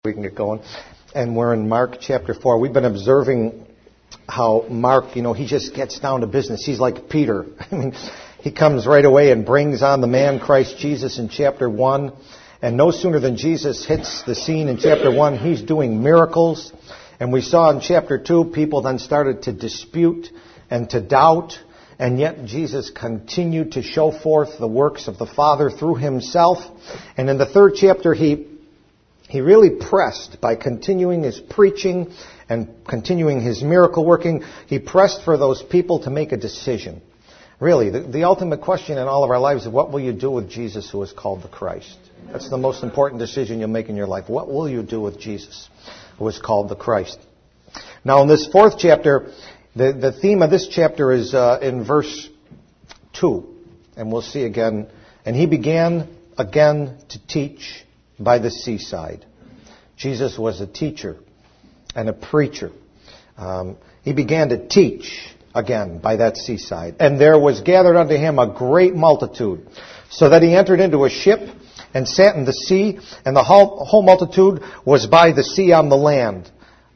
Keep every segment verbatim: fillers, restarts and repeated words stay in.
We can get going. And we're in Mark chapter four. We've been observing how Mark, you know, he just gets down to business. He's like Peter. I mean, he comes right away and brings on the man Christ Jesus in chapter one. And no sooner than Jesus hits the scene in chapter one, he's doing miracles. And we saw in chapter two, people then started to dispute and to doubt. And yet Jesus continued to show forth the works of the Father through himself. And in the third chapter, he He really pressed by continuing his preaching and continuing his miracle working. He pressed for those people to make a decision. Really, the, the ultimate question in all of our lives is, what will you do with Jesus who is called the Christ? That's the most important decision you'll make in your life. What will you do with Jesus who is called the Christ? Now, in this fourth chapter, the, the theme of this chapter is uh, in verse two. And we'll see again. And he began again to teach by the seaside. Jesus was a teacher and a preacher. Um, he began to teach again by that seaside. And there was gathered unto him a great multitude, so that he entered into a ship and sat in the sea, and the whole, whole multitude was by the sea on the land.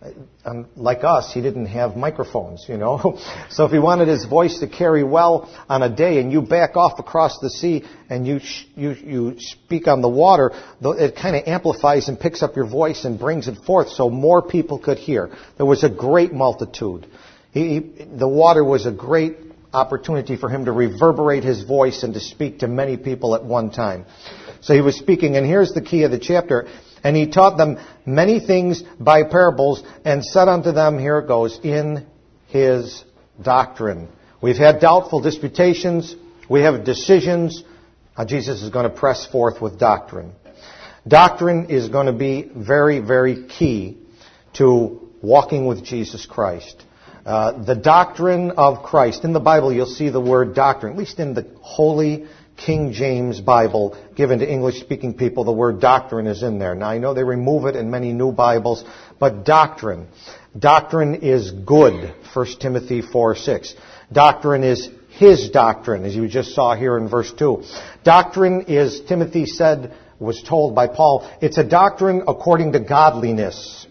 Um, like us, he didn't have microphones, you know. So if he wanted his voice to carry well on a day, and you back off across the sea and you sh- you you speak on the water, it kind of amplifies and picks up your voice and brings it forth, so more people could hear. There was a great multitude. He, he, the water was a great opportunity for him to reverberate his voice and to speak to many people at one time. So he was speaking, and here's the key of the chapter. And he taught them many things by parables, and said unto them, here it goes, in his doctrine. We've had doubtful disputations. We have decisions. Now Jesus is going to press forth with doctrine. Doctrine is going to be very, very key to walking with Jesus Christ. Uh, the doctrine of Christ. In the Bible, you'll see the word doctrine, at least in the Holy King James Bible given to English-speaking people, the word doctrine is in there. Now, I know they remove it in many new Bibles, but doctrine. Doctrine is good, First Timothy four six. Doctrine is his doctrine, as you just saw here in verse two. Doctrine is, Timothy said, was told by Paul, it's a doctrine according to godliness.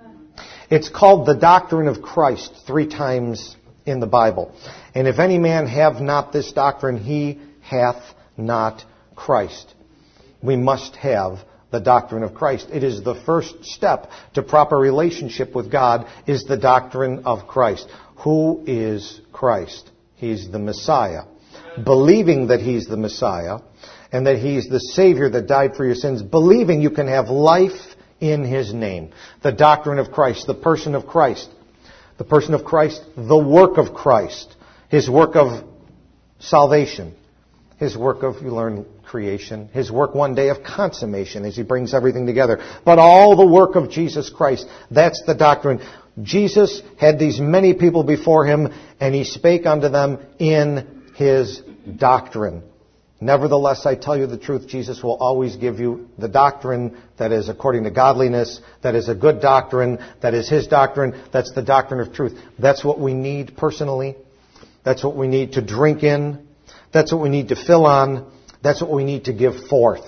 It's called the doctrine of Christ three times in the Bible. And if any man have not this doctrine, he hath not Christ. We must have the doctrine of Christ. It is the first step to proper relationship with God, is the doctrine of Christ. Who is Christ? He's the Messiah. Believing that he's the Messiah and that he's the Savior that died for your sins, believing you can have life in his name. The doctrine of Christ, the person of Christ. The person of Christ, the work of Christ. His work of salvation. His work of, you learn, creation. His work one day of consummation as he brings everything together. But all the work of Jesus Christ, that's the doctrine. Jesus had these many people before him, and he spake unto them in his doctrine. Nevertheless, I tell you the truth, Jesus will always give you the doctrine that is according to godliness, that is a good doctrine, that is his doctrine, that's the doctrine of truth. That's what we need personally. That's what we need to drink in. That's what we need to fill on. That's what we need to give forth.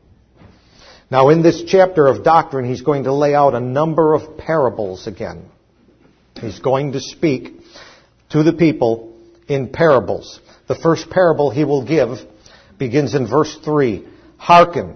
Now, in this chapter of doctrine, he's going to lay out a number of parables again. He's going to speak to the people in parables. The first parable he will give begins in verse three. Hearken,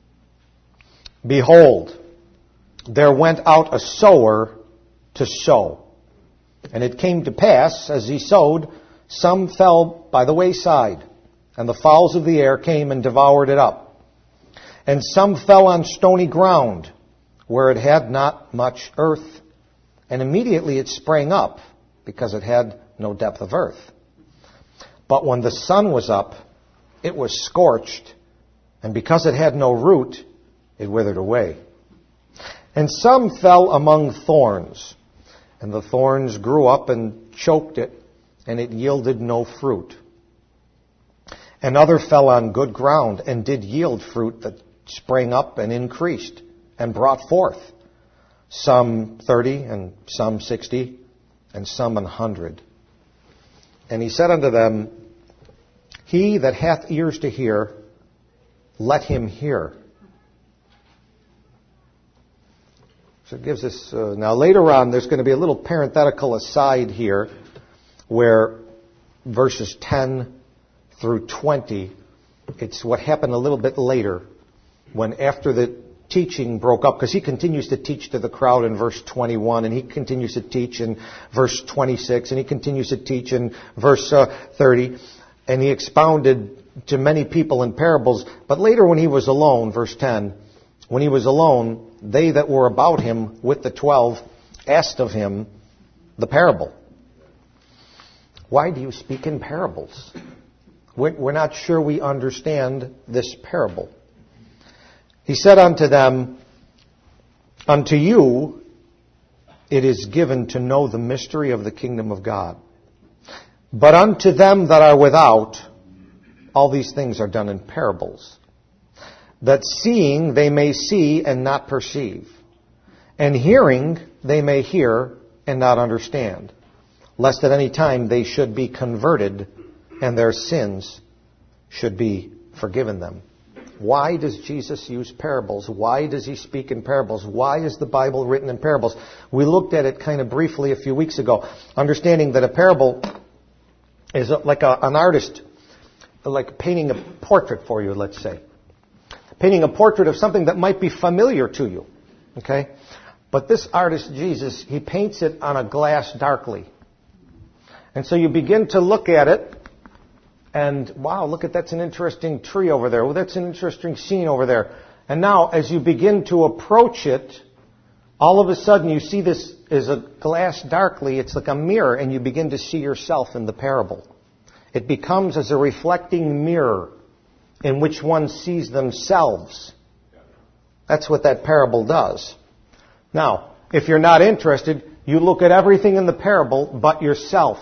behold, there went out a sower to sow. And it came to pass, as he sowed, some fell by the wayside, and the fowls of the air came and devoured it up. And some fell on stony ground, where it had not much earth, and immediately it sprang up, because it had no depth of earth. But when the sun was up, it was scorched, and because it had no root, it withered away. And some fell among thorns, and the thorns grew up and choked it, and it yielded no fruit. And other fell on good ground, and did yield fruit that sprang up and increased, and brought forth, some thirty, and some sixty, and some an hundred. And he said unto them, He that hath ears to hear, let him hear. So it gives us, uh, now later on, there's going to be a little parenthetical aside here where verses ten through twenty, it's what happened a little bit later when after the teaching broke up, because he continues to teach to the crowd in verse twenty-one, and he continues to teach in verse twenty-six, and he continues to teach in verse uh, thirty, and he expounded to many people in parables. But later when he was alone, verse ten, when he was alone, they that were about him with the twelve asked of him the parable. Why do you speak in parables? We're not sure we understand this parable. He said unto them, unto you it is given to know the mystery of the kingdom of God. But unto them that are without, all these things are done in parables, that seeing they may see and not perceive, and hearing they may hear and not understand, lest at any time they should be converted and their sins should be forgiven them. Why does Jesus use parables? Why does he speak in parables? Why is the Bible written in parables? We looked at it kind of briefly a few weeks ago, understanding that a parable is like a, an artist, like painting a portrait for you, let's say. Painting a portrait of something that might be familiar to you. Okay? But this artist, Jesus, he paints it on a glass darkly. And so you begin to look at it, and wow, look at that's an interesting tree over there. Well, that's an interesting scene over there. And now, as you begin to approach it, all of a sudden you see this is a glass darkly. It's like a mirror, and you begin to see yourself in the parable. It becomes as a reflecting mirror in which one sees themselves. That's what that parable does. Now, if you're not interested, you look at everything in the parable but yourself.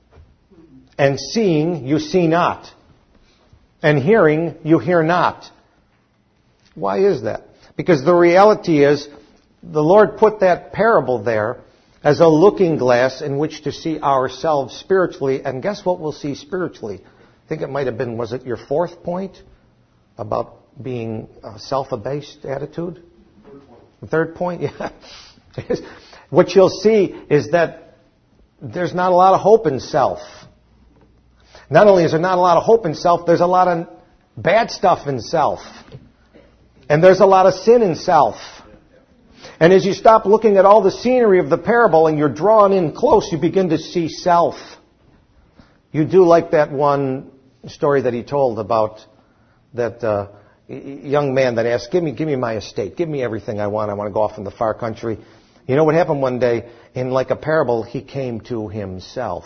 And seeing, you see not. And hearing, you hear not. Why is that? Because the reality is, the Lord put that parable there as a looking glass in which to see ourselves spiritually. And guess what we'll see spiritually? I think it might have been, was it your fourth point? About being a self-abased attitude? The third point, yeah. What you'll see is that there's not a lot of hope in self. Not only is there not a lot of hope in self, there's a lot of bad stuff in self. And there's a lot of sin in self. And as you stop looking at all the scenery of the parable and you're drawn in close, you begin to see self. You do like that one story that he told about that uh, young man that asked, give me, give me my estate, give me everything I want, I want to go off in the far country. You know what happened one day? In like a parable, he came to himself.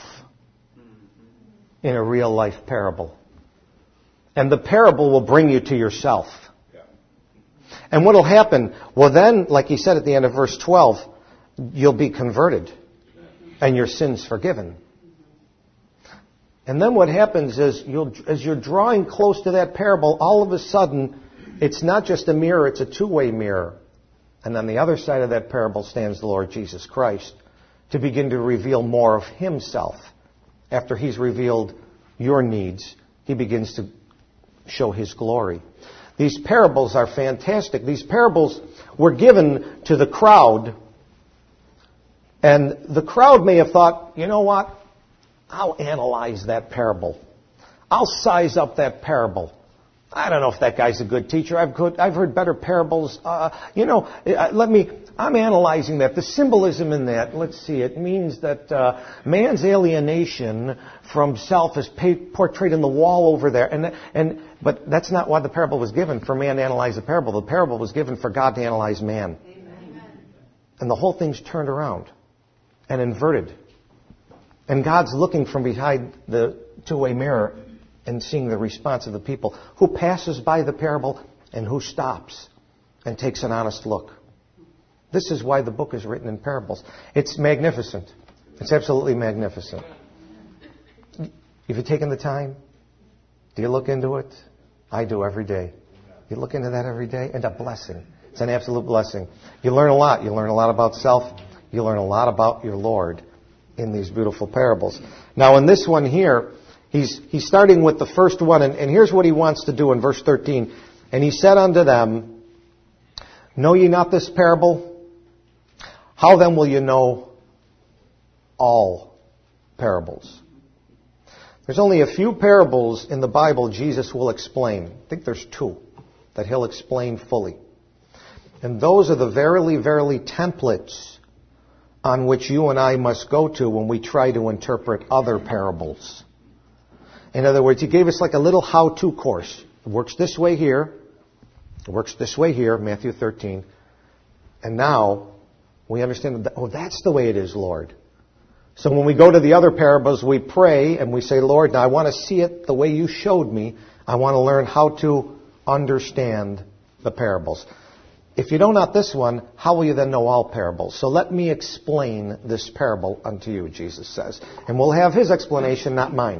In a real life parable. And the parable will bring you to yourself. Yeah. And what will happen? Well then, like he said at the end of verse twelve, you'll be converted and your sins forgiven. And then what happens is, you'll, as you're drawing close to that parable, all of a sudden, it's not just a mirror, it's a two-way mirror. And on the other side of that parable stands the Lord Jesus Christ to begin to reveal more of himself. After he's revealed your needs, he begins to show his glory. These parables are fantastic. These parables were given to the crowd. And the crowd may have thought, you know what? I'll analyze that parable. I'll size up that parable. I don't know if that guy's a good teacher. I've heard, I've heard better parables. Uh, you know, let me, I'm analyzing that. The symbolism in that, let's see, it means that uh, man's alienation from self is paid, portrayed in the wall over there. And, and, but that's not why the parable was given, for man to analyze the parable. The parable was given for God to analyze man. Amen. And the whole thing's turned around and inverted. And God's looking from behind the two-way mirror and seeing the response of the people. Who passes by the parable and who stops and takes an honest look. This is why the book is written in parables. It's magnificent. It's absolutely magnificent. Have you taken the time? Do you look into it? I do every day. You look into that every day? It's a blessing. It's an absolute blessing. You learn a lot. You learn a lot about self. You learn a lot about your Lord in these beautiful parables. Now in this one here, He's, he's starting with the first one, and, and here's what he wants to do in verse thirteen. And he said unto them, know ye not this parable? How then will you know all parables? There's only a few parables in the Bible Jesus will explain. I think there's two that he'll explain fully. And those are the verily, verily templates on which you and I must go to when we try to interpret other parables. In other words, he gave us like a little how-to course. It works this way here. It works this way here, Matthew thirteen. And now we understand that, oh, that's the way it is, Lord. So when we go to the other parables, we pray and we say, Lord, now I want to see it the way you showed me. I want to learn how to understand the parables. If you know not this one, how will you then know all parables? So let me explain this parable unto you, Jesus says. And we'll have his explanation, not mine.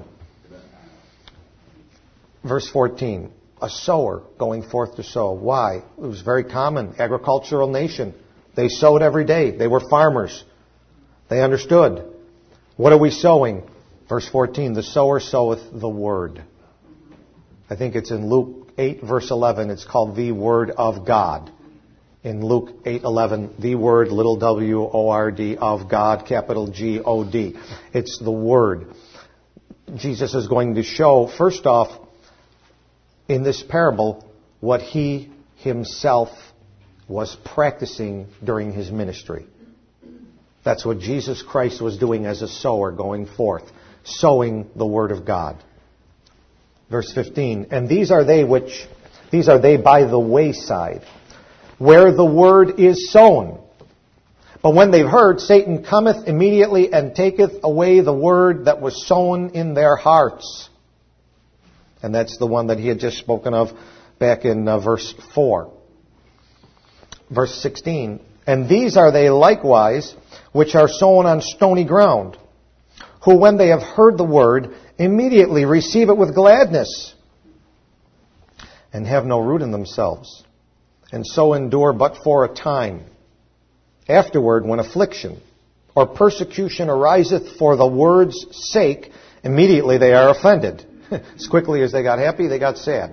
Verse fourteen, a sower going forth to sow. Why? It was very common. Agricultural nation. They sowed every day. They were farmers. They understood. What are we sowing? Verse fourteen, the sower soweth the word. I think it's in Luke eight, verse eleven. It's called the word of God. In Luke eight eleven, the word, little w, O R D, of God, capital G O D. It's the word. Jesus is going to show, first off, in this parable, what he himself was practicing during his ministry. That's what Jesus Christ was doing as a sower going forth, sowing the word of God. Verse fifteen, and these are they which, these are they by the wayside, where the word is sown. But when they've heard, Satan cometh immediately and taketh away the word that was sown in their hearts. And that's the one that he had just spoken of back in uh, verse four. Verse sixteen, and these are they likewise which are sown on stony ground, who when they have heard the word, immediately receive it with gladness, and have no root in themselves, and so endure but for a time. Afterward, when affliction or persecution ariseth for the word's sake, immediately they are offended. As quickly as they got happy, they got sad.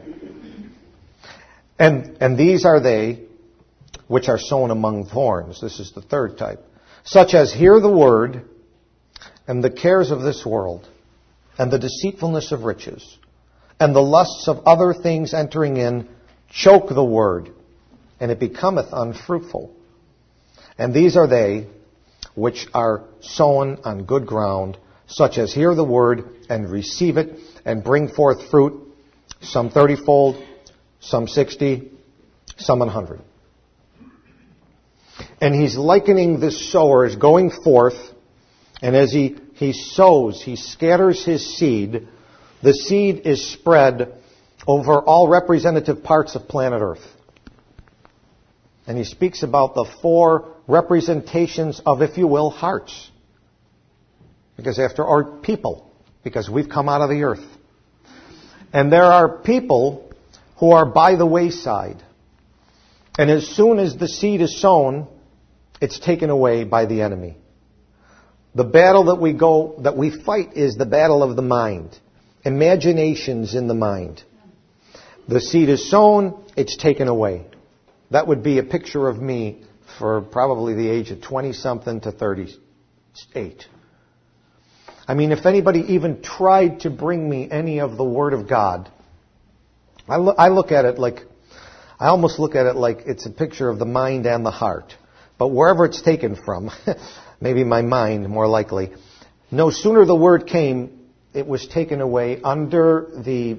And, and these are they which are sown among thorns. This is the third type. Such as hear the word, and the cares of this world, and the deceitfulness of riches, and the lusts of other things entering in, choke the word, and it becometh unfruitful. And these are they which are sown on good ground, such as hear the word, and receive it, and bring forth fruit, some thirtyfold, some sixty, some an hundred. And he's likening this sower as going forth, and as he, he sows, he scatters his seed. The seed is spread over all representative parts of planet Earth. And he speaks about the four representations of, if you will, hearts. Because after our people, because we've come out of the earth. And there are people who are by the wayside. And as soon as the seed is sown, it's taken away by the enemy. The battle that we go, that we fight is the battle of the mind. Imaginations in the mind. The seed is sown, it's taken away. That would be a picture of me for probably the age of twenty-something to thirty-eight. I mean, if anybody even tried to bring me any of the Word of God, I, lo- I look at it like, I almost look at it like it's a picture of the mind and the heart. But wherever it's taken from, maybe my mind more likely, no sooner the Word came, it was taken away under the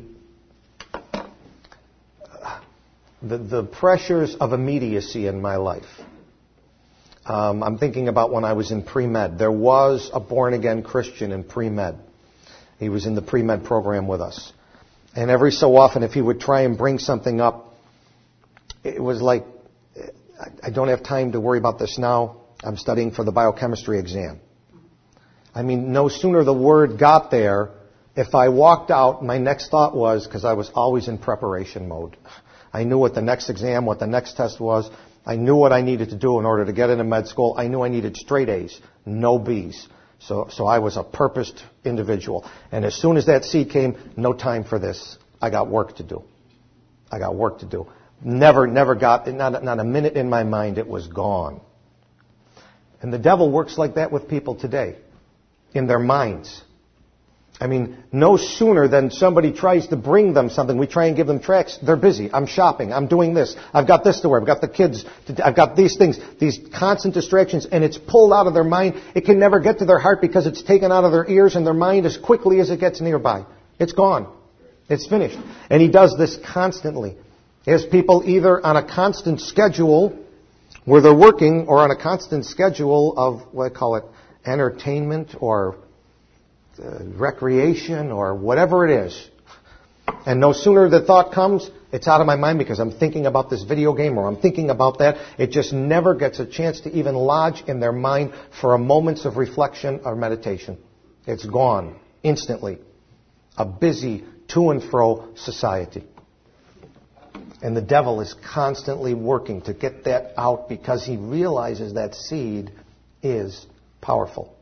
the, the pressures of immediacy in my life. Um, I'm thinking about when I was in pre-med. There was a born-again Christian in pre-med. He was in the pre-med program with us. And every so often, if he would try and bring something up, it was like, I don't have time to worry about this now. I'm studying for the biochemistry exam. I mean, no sooner the word got there, if I walked out, my next thought was, because I was always in preparation mode. I knew what the next exam, what the next test was. I knew what I needed to do in order to get into med school. I knew I needed straight A's, no B's. So, so I was a purposed individual. And as soon as that seed came, no time for this. I got work to do. I got work to do. Never, never got, not, not a minute in my mind, it was gone. And the devil works like that with people today, in their minds. I mean, no sooner than somebody tries to bring them something, we try and give them tracts, they're busy. I'm shopping. I'm doing this. I've got this to wear. I've got the kids. To, I've got these things, these constant distractions, and it's pulled out of their mind. It can never get to their heart because it's taken out of their ears and their mind as quickly as it gets nearby. It's gone. It's finished. And he does this constantly. He has people either on a constant schedule where they're working or on a constant schedule of, what I call it, entertainment or uh, recreation or whatever it is. And no sooner the thought comes, it's out of my mind because I'm thinking about this video game or I'm thinking about that. It just never gets a chance to even lodge in their mind for a moment of reflection or meditation. It's gone instantly. A busy to and fro society. And the devil is constantly working to get that out because he realizes that seed is powerful.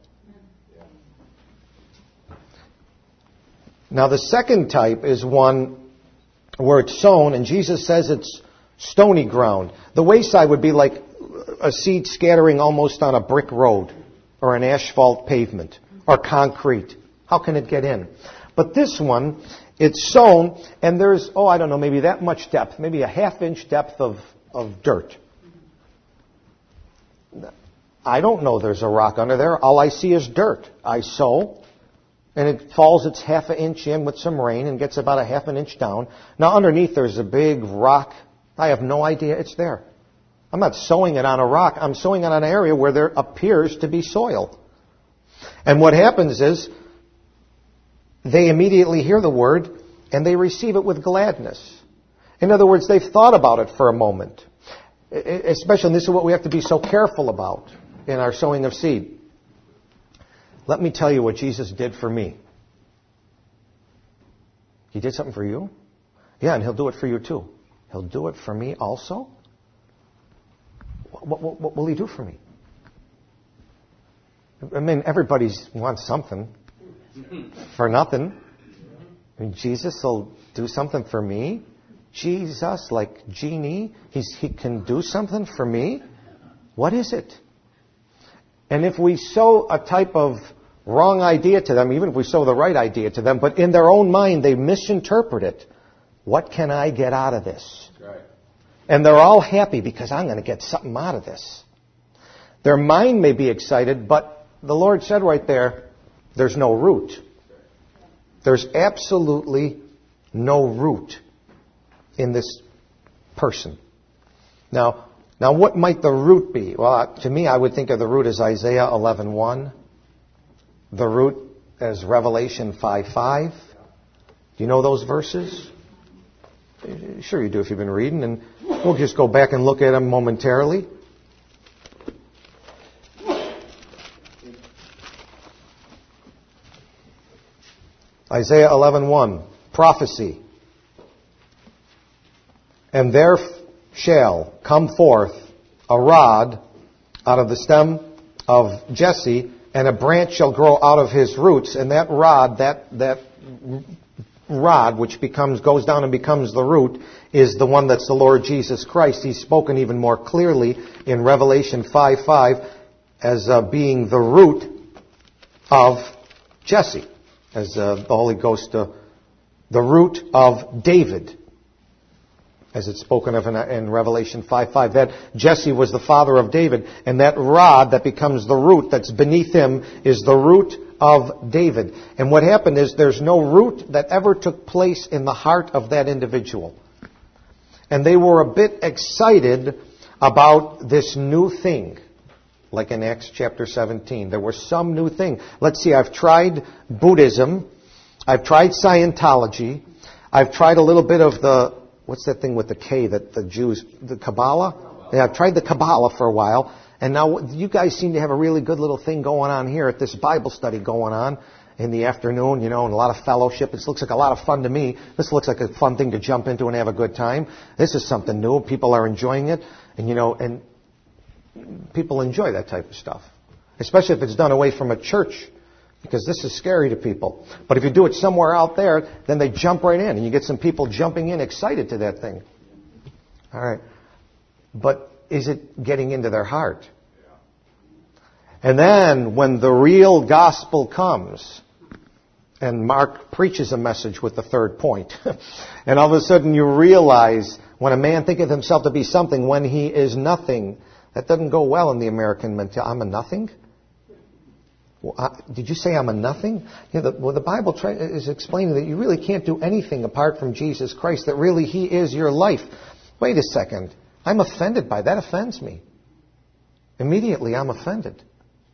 Now the second type is one where it's sown, and Jesus says it's stony ground. The wayside would be like a seed scattering almost on a brick road or an asphalt pavement or concrete. How can it get in? But this one, it's sown, and there's, oh, I don't know, maybe that much depth, maybe a half inch depth of, of dirt. I don't know there's a rock under there. All I see is dirt. I sow, and it falls its half an inch in with some rain and gets about a half an inch down. Now underneath there's a big rock. I have no idea it's there. I'm not sowing it on a rock. I'm sowing it on an area where there appears to be soil. And what happens is, they immediately hear the word and they receive it with gladness. In other words, they've thought about it for a moment. Especially, and this is what we have to be so careful about in our sowing of seed. Let me tell you what Jesus did for me. He did something for you? Yeah, and He'll do it for you too. He'll do it for me also? What, what, what will He do for me? I mean, everybody wants something. For nothing. I mean, Jesus will do something for me. Jesus, like genie, he's, he can do something for me. What is it? And if we sow a type of wrong idea to them, even if we sow the right idea to them, but in their own mind they misinterpret it, what can I get out of this? Right. And they're all happy because I'm going to get something out of this. Their mind may be excited, but the Lord said right there, there's no root. There's absolutely no root in this person. Now, now what might the root be? Well, to me, I would think of the root as Isaiah eleven one. The root as Revelation five five. Do you know those verses? Sure you do if you've been reading. And we'll just go back and look at them momentarily. Isaiah eleven one, prophecy. And there shall come forth a rod out of the stem of Jesse, and a branch shall grow out of his roots. And that rod, that that rod, which becomes goes down and becomes the root, is the one that's the Lord Jesus Christ. He's spoken even more clearly in Revelation five five as uh, being the root of Jesse. As uh, the Holy Ghost, uh, the root of David, as it's spoken of in, in Revelation five five. That Jesse was the father of David, and that rod that becomes the root that's beneath him is the root of David. And what happened is there's no root that ever took place in the heart of that individual. And they were a bit excited about this new thing. Like in Acts chapter seventeen. There was some new thing. Let's see, I've tried Buddhism. I've tried Scientology. I've tried a little bit of the, what's that thing with the K that the Jews, the Kabbalah? Yeah, I've tried the Kabbalah for a while. And now you guys seem to have a really good little thing going on here at this Bible study going on in the afternoon, you know, and a lot of fellowship. This looks like a lot of fun to me. This looks like a fun thing to jump into and have a good time. This is something new. People are enjoying it. And, you know, and people enjoy that type of stuff, especially if it's done away from a church, because this is scary to people. But if you do it somewhere out there, then they jump right in, and you get some people jumping in excited to that thing. All right. But is it getting into their heart? And then when the real gospel comes, and Mark preaches a message with the third point, and all of a sudden you realize when a man thinketh himself to be something when he is nothing, that doesn't go well in the American mentality. I'm a nothing? Well, I, did you say I'm a nothing? You know, the, well, the Bible try, is explaining that you really can't do anything apart from Jesus Christ, that really He is your life. Wait a second. I'm offended by that. That offends me. Immediately I'm offended.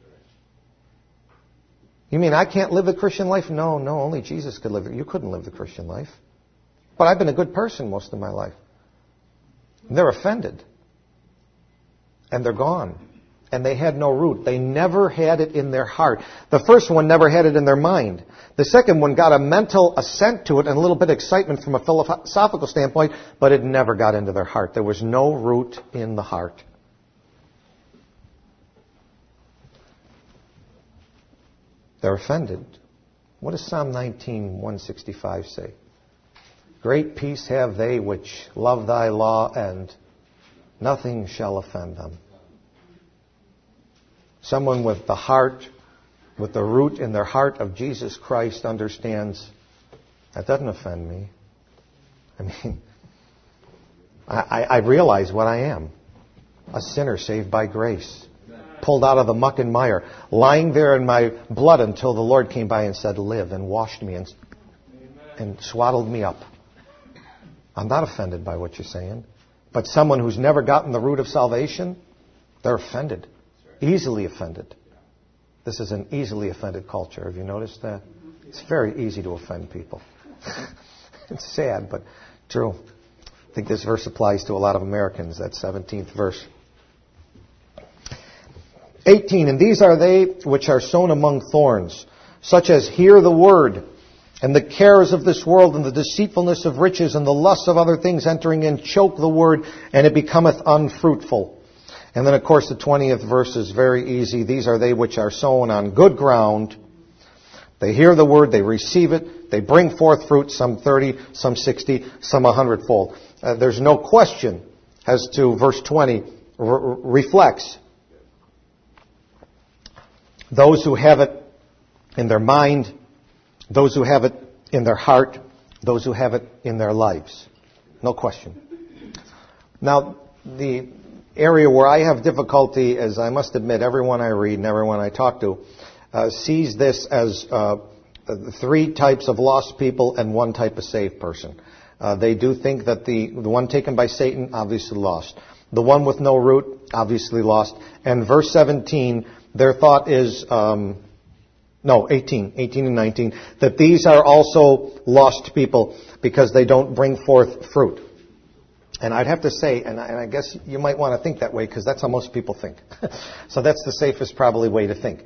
You mean I can't live the Christian life? No, no, only Jesus could live it. You couldn't live the Christian life. But I've been a good person most of my life. And they're offended. And they're gone. And they had no root. They never had it in their heart. The first one never had it in their mind. The second one got a mental assent to it and a little bit of excitement from a philosophical standpoint, but it never got into their heart. There was no root in the heart. They're offended. What does Psalm nineteen, one sixty-five say? Great peace have they which love thy law, and nothing shall offend them. Someone with the heart, with the root in their heart of Jesus Christ understands, that doesn't offend me. I mean, I, I realize what I am. A sinner saved by grace. Pulled out of the muck and mire. Lying there in my blood until the Lord came by and said, live, and washed me and, and swaddled me up. I'm not offended by what you're saying. But someone who's never gotten the root of salvation, they're offended. Easily offended. This is an easily offended culture. Have you noticed that? It's very easy to offend people. It's sad, but true. I think this verse applies to a lot of Americans, that seventeenth verse. eighteen, and these are they which are sown among thorns, such as hear the word, and the cares of this world, and the deceitfulness of riches, and the lusts of other things entering in, choke the word, and it becometh unfruitful. And then, of course, the twentieth verse is very easy. These are they which are sown on good ground. They hear the word, they receive it, they bring forth fruit, some thirty, some sixty, some a hundredfold. Uh, there's no question as to verse twenty re- reflects those who have it in their mind, those who have it in their heart, those who have it in their lives. No question. Now, the area where I have difficulty, as I must admit, everyone I read and everyone I talk to uh, sees this as uh, three types of lost people and one type of saved person. Uh, they do think that the, the one taken by Satan, obviously lost. The one with no root, obviously lost. And verse seventeen, their thought is, um, no, eighteen, eighteen and nineteen, that these are also lost people because they don't bring forth fruit. And I'd have to say, and I, and I guess you might want to think that way because that's how most people think. So that's the safest probably way to think.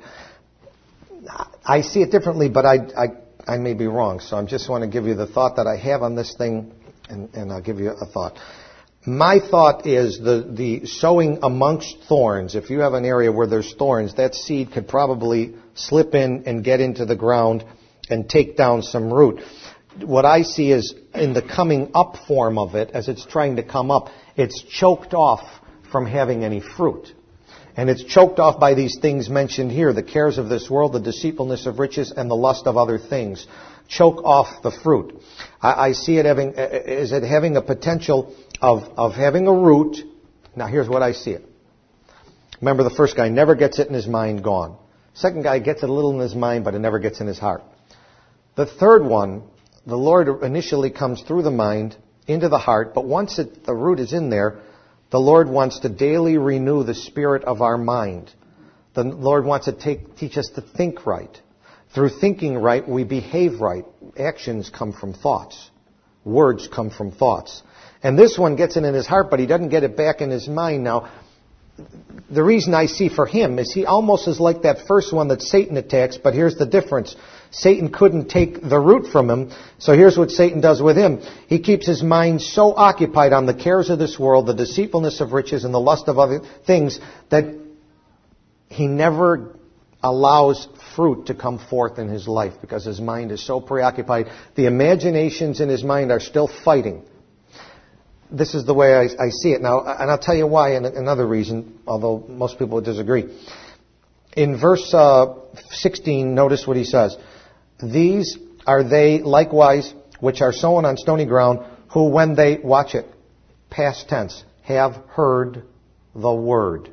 I see it differently, but I, I, I may be wrong. So I just want to give you the thought that I have on this thing, and, and I'll give you a thought. My thought is the, the sowing amongst thorns. If you have an area where there's thorns, that seed could probably slip in and get into the ground and take down some root. What I see is in the coming up form of it, as it's trying to come up, it's choked off from having any fruit. And it's choked off by these things mentioned here, the cares of this world, the deceitfulness of riches, and the lust of other things. Choke off the fruit. I, I see it having, is it having a potential of, of having a root. Now here's what I see it. Remember, the first guy never gets it in his mind, gone. Second guy gets it a little in his mind, but it never gets in his heart. The third one, the Lord initially comes through the mind into the heart, but once it, the root is in there, the Lord wants to daily renew the spirit of our mind. The Lord wants to take, teach us to think right. Through thinking right, we behave right. Actions come from thoughts. Words come from thoughts. And this one gets it in his heart, but he doesn't get it back in his mind. Now, the reason I see for him is he almost is like that first one that Satan attacks, but here's the difference. Satan couldn't take the root from him, so here's what Satan does with him. He keeps his mind so occupied on the cares of this world, the deceitfulness of riches, and the lust of other things, that he never allows fruit to come forth in his life because his mind is so preoccupied. The imaginations in his mind are still fighting. This is the way I, I see it now, and I'll tell you why, and another reason, although most people would disagree. In verse uh, sixteen, notice what he says. These are they likewise which are sown on stony ground, who when they, watch it, past tense, have heard the word.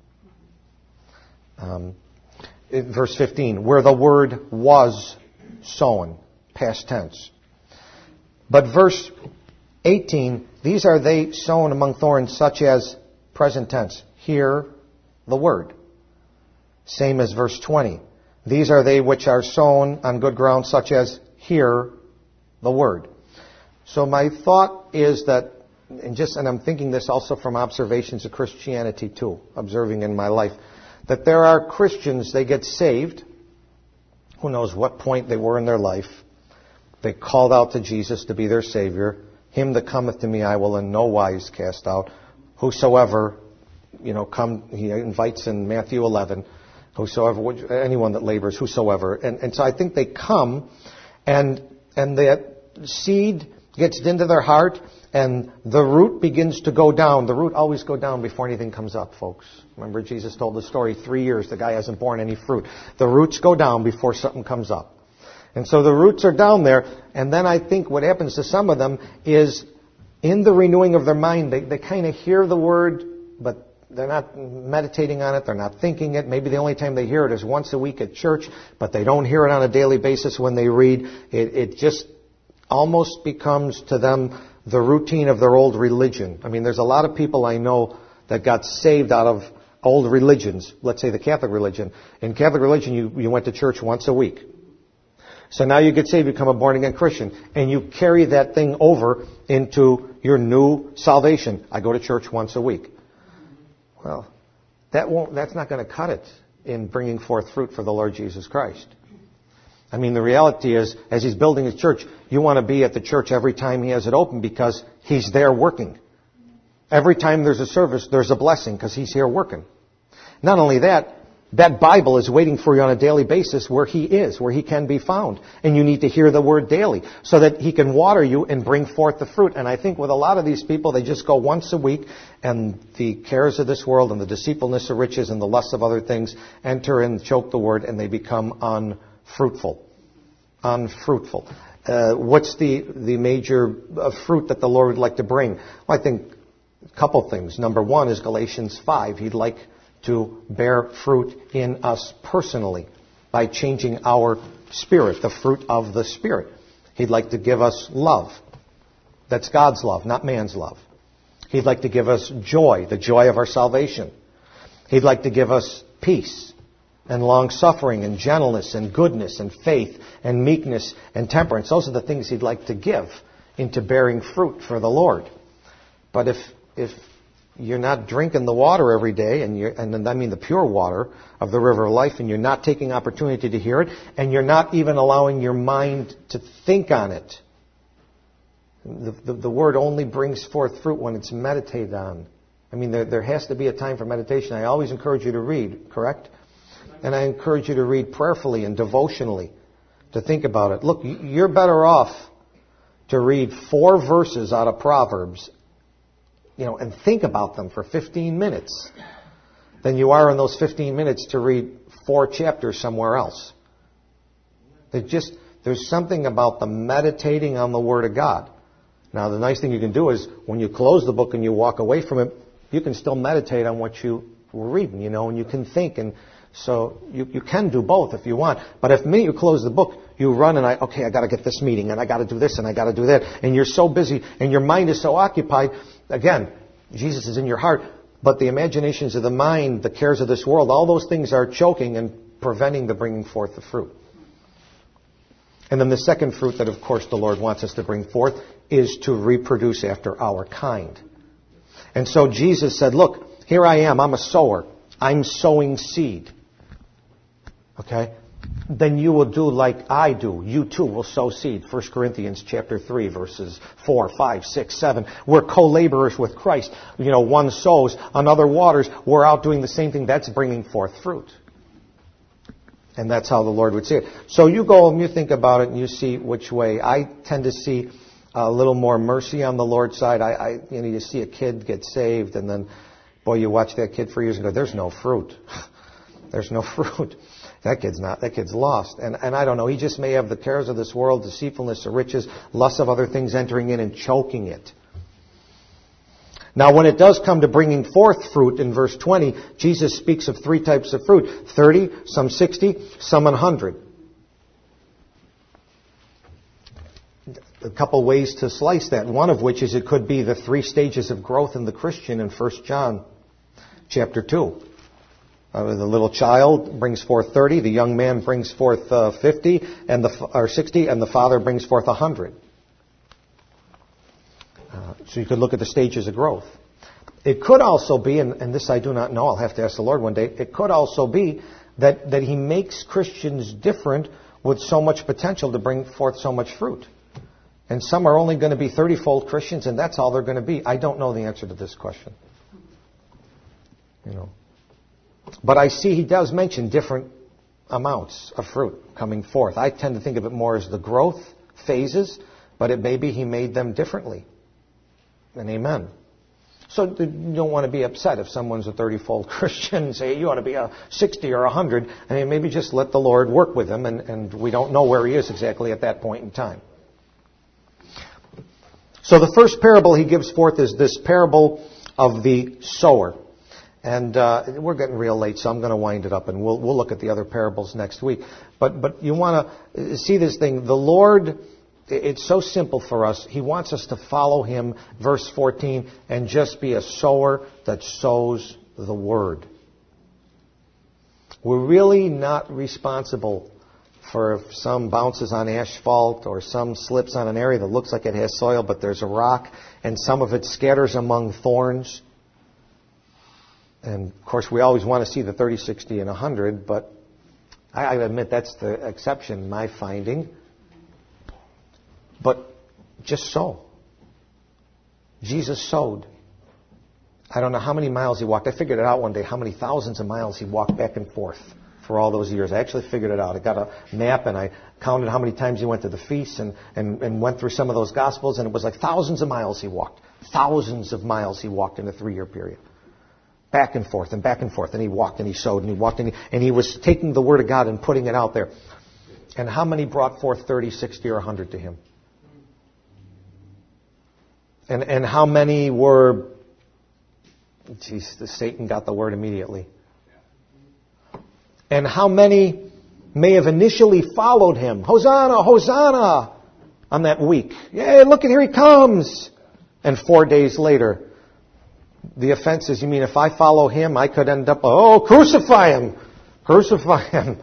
Um, in verse fifteen, where the word was sown, past tense. But verse eighteen, these are they sown among thorns, such as, present tense, hear the word. Same as verse twenty. These are they which are sown on good ground, such as hear the word. So my thought is that, and just, and I'm thinking this also from observations of Christianity too, observing in my life, that there are Christians, they get saved, who knows what point they were in their life. They called out to Jesus to be their Savior. Him that cometh to me I will in no wise cast out. Whosoever, you know, come, he invites in Matthew eleven, whosoever, anyone that labors, whosoever. And, and so I think they come, and and that seed gets into their heart, and the root begins to go down. The root always go down before anything comes up, folks. Remember Jesus told the story, three years the guy hasn't borne any fruit. The roots go down before something comes up. And so the roots are down there, and then I think what happens to some of them is, in the renewing of their mind, they, they kind of hear the word, but they're not meditating on it, they're not thinking it. Maybe the only time they hear it is once a week at church, but they don't hear it on a daily basis when they read. It, it just almost becomes to them the routine of their old religion. I mean, there's a lot of people I know that got saved out of old religions. Let's say the Catholic religion. In Catholic religion, you, you went to church once a week. So now you get saved, you become a born-again Christian, and you carry that thing over into your new salvation. I go to church once a week. Well, that won't, that's not going to cut it in bringing forth fruit for the Lord Jesus Christ. I mean, the reality is, as He's building His church, you want to be at the church every time He has it open because He's there working. Every time there's a service, there's a blessing because He's here working. Not only that, that Bible is waiting for you on a daily basis where He is, where He can be found. And you need to hear the Word daily so that He can water you and bring forth the fruit. And I think with a lot of these people, they just go once a week and the cares of this world and the deceitfulness of riches and the lusts of other things enter and choke the Word, and they become unfruitful. Unfruitful. Uh, what's the, the major uh, fruit that the Lord would like to bring? Well, I think a couple things. Number one is Galatians five. He'd like to bear fruit in us personally by changing our spirit, the fruit of the Spirit. He'd like to give us love. That's God's love, not man's love. He'd like to give us joy, the joy of our salvation. He'd like to give us peace and long-suffering and gentleness and goodness and faith and meekness and temperance. Those are the things He'd like to give into bearing fruit for the Lord. But if if you're not drinking the water every day, and you're, and I mean the pure water of the river of life, and you're not taking opportunity to hear it, and you're not even allowing your mind to think on it. The, the, the Word only brings forth fruit when it's meditated on. I mean, there, there has to be a time for meditation. I always encourage you to read, correct? And I encourage you to read prayerfully and devotionally, to think about it. Look, you're better off to read four verses out of Proverbs, you know, and think about them for fifteen minutes than you are in those fifteen minutes to read four chapters somewhere else. There's just, there's something about the meditating on the Word of God. Now, the nice thing you can do is when you close the book and you walk away from it, you can still meditate on what you were reading, you know, and you can think. And so you, you can do both if you want. But if me, you close the book, you run and I, okay, I got to get this meeting and I got to do this and I got to do that. And you're so busy and your mind is so occupied. Again, Jesus is in your heart, but the imaginations of the mind, the cares of this world, all those things are choking and preventing the bringing forth the fruit. And then the second fruit that, of course, the Lord wants us to bring forth is to reproduce after our kind. And so Jesus said, look, here I am, I'm a sower. I'm sowing seed. Okay? Then you will do like I do. You too will sow seed. First Corinthians chapter three, verses four, five, six, seven. We're co-laborers with Christ. You know, one sows, another waters. We're out doing the same thing. That's bringing forth fruit. And that's how the Lord would see it. So you go and you think about it and you see which way. I tend to see a little more mercy on the Lord's side. I, I you know, you see a kid get saved and then, boy, you watch that kid for years and go, there's no fruit. There's no fruit. That kid's not, that kid's lost. And, and I don't know, he just may have the cares of this world, deceitfulness of riches, lust of other things entering in and choking it. Now, when it does come to bringing forth fruit in verse twenty, Jesus speaks of three types of fruit. thirty, some sixty, some one hundred. A couple ways to slice that. One of which is it could be the three stages of growth in the Christian in First John chapter two. Uh, the little child brings forth thirty, the young man brings forth uh, fifty, and the or sixty, and the father brings forth one hundred. Uh, so you could look at the stages of growth. It could also be, and, and this I do not know, I'll have to ask the Lord one day, it could also be that, that He makes Christians different with so much potential to bring forth so much fruit. And some are only going to be thirty-fold Christians, and that's all they're going to be. I don't know the answer to this question. You know. But I see He does mention different amounts of fruit coming forth. I tend to think of it more as the growth phases, but it may be He made them differently. And amen. So you don't want to be upset if someone's a thirty-fold Christian and say, you ought to be a sixty or a hundred. I mean, maybe just let the Lord work with them, and, and we don't know where He is exactly at that point in time. So the first parable He gives forth is this parable of the sower. And uh, we're getting real late, so I'm going to wind it up, and we'll we'll look at the other parables next week. But but you want to see this thing. The Lord, it's so simple for us. He wants us to follow Him, verse fourteen, and just be a sower that sows the Word. We're really not responsible for if some bounces on asphalt or some slips on an area that looks like it has soil, but there's a rock, and some of it scatters among thorns. And, of course, we always want to see the thirty, sixty, and one hundred, but I admit that's the exception, my finding. But just sow. Jesus sowed. I don't know how many miles He walked. I figured it out one day, how many thousands of miles He walked back and forth for all those years. I actually figured it out. I got a map, and I counted how many times He went to the feasts and, and, and went through some of those Gospels, and it was like thousands of miles He walked. Thousands of miles He walked in a three-year period. Back and forth and back and forth. And He walked and He sowed and He walked and He, and he was taking the Word of God and putting it out there. And how many brought forth thirty, sixty, or one hundred to Him? And and how many were, geez, the Satan got the word immediately. And how many may have initially followed Him? Hosanna, Hosanna! On that week. Yay, look at here He comes! And four days later, the offense is, you mean if I follow Him, I could end up, oh, crucify Him! Crucify Him!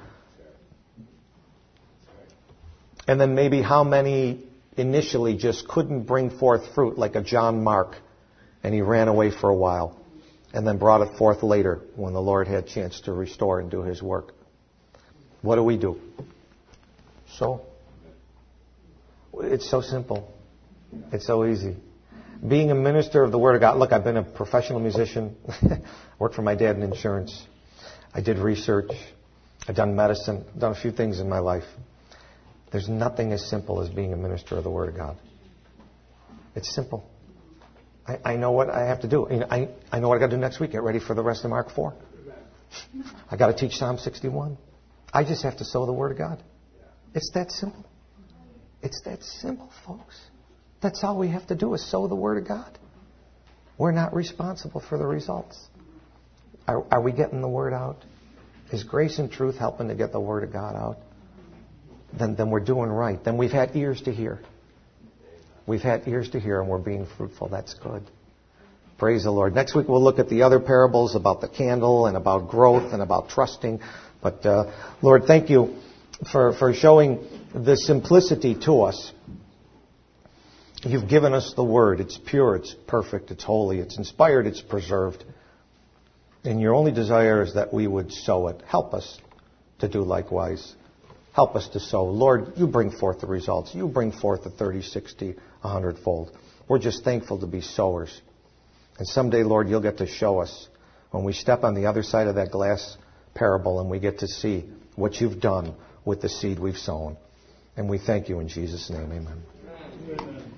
And then maybe how many initially just couldn't bring forth fruit like a John Mark, and he ran away for a while, and then brought it forth later when the Lord had a chance to restore and do His work. What do we do? So, it's so simple. It's so easy. Being a minister of the Word of God. Look, I've been a professional musician. Worked for my dad in insurance. I did research. I've done medicine. I've done a few things in my life. There's nothing as simple as being a minister of the Word of God. It's simple. I, I know what I have to do. You know, I, I know what I got to do next week. Get ready for the rest of Mark four. I got to teach Psalm sixty-one. I just have to sow the Word of God. It's that simple. It's that simple, folks. That's all we have to do is sow the Word of God. We're not responsible for the results. Are, are we getting the Word out? Is grace and truth helping to get the Word of God out? Then, then we're doing right. Then we've had ears to hear. We've had ears to hear and we're being fruitful. That's good. Praise the Lord. Next week we'll look at the other parables about the candle and about growth and about trusting. But uh, Lord, thank you for, for showing the simplicity to us. You've given us the Word. It's pure, it's perfect, it's holy, it's inspired, it's preserved. And your only desire is that we would sow it. Help us to do likewise. Help us to sow. Lord, you bring forth the results. You bring forth the thirty, sixty, one hundred fold. We're just thankful to be sowers. And someday, Lord, you'll get to show us when we step on the other side of that glass parable and we get to see what you've done with the seed we've sown. And we thank you in Jesus' name. Amen. Amen.